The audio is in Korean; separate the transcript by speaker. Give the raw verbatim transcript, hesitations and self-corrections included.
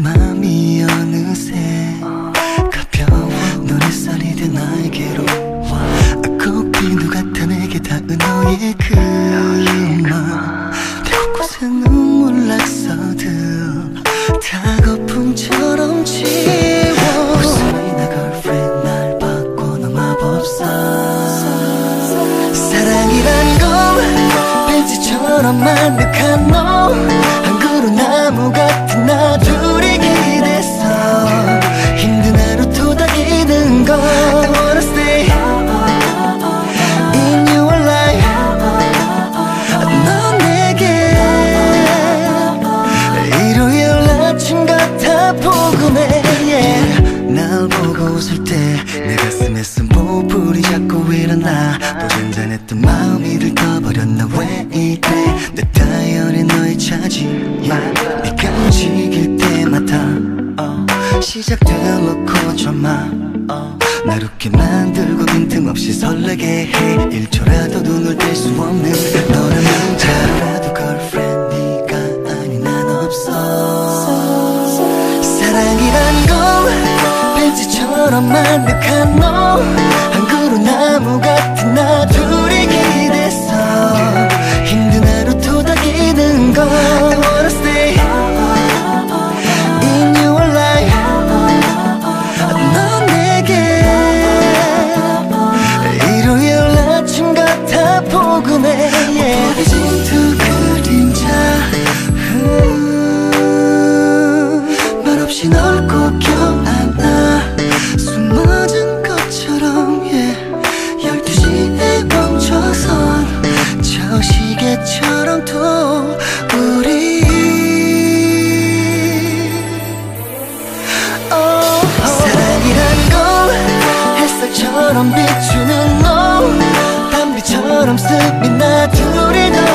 Speaker 1: 맘이 어느새 가벼워 노랫소리 된 나에게로 와 꽃비누 같아 내게 닿은 너의 그 맘 내 곳곳에 눈물 낙서들 다거품처럼 지워 웃음이 나 girlfriend 날 바꿔 너 마법사 사랑이란 건 벤치처럼 만득한 너 한 그루 나무 같은 나 둘이 기댔어 힘든 하루 토닥이는 거 I wanna stay in your life 넌 내게 일요일 아침 같아 포근해 yeah. 날 보고 웃을 때 내 가슴에 쓴 보풀이 자꾸 일어나 또 잔잔했던 마음이 들떠버렸나 왜 이래 내 다이어리 너의 차지만 네가 움직일 때마다 uh, 시작된 놓고 drama uh, 날 웃게 만들고 빈틈없이 설레게 해 일 초라도 눈을 뗄 수 없는 너라면 잘라도 girlfriend 네가 아닌 난 없어 사랑이란 건 벤치처럼 만득한 너 한 그루 나무 같은 나 둘이 기댔어 힘든 하루 토닥이는 거 I wanna stay in your life 넌 내게 일요일 아침 같아 포근해 yeah. 두 그림자 음, 말없이 널 꼭 껴안아 숨어진 것처럼 yeah. 열두 시에 멈춰선 저 시계처럼 또 우리 oh, oh. 사랑이란 건 햇살처럼 비추는 너 담비처럼 스민 나 둘이 더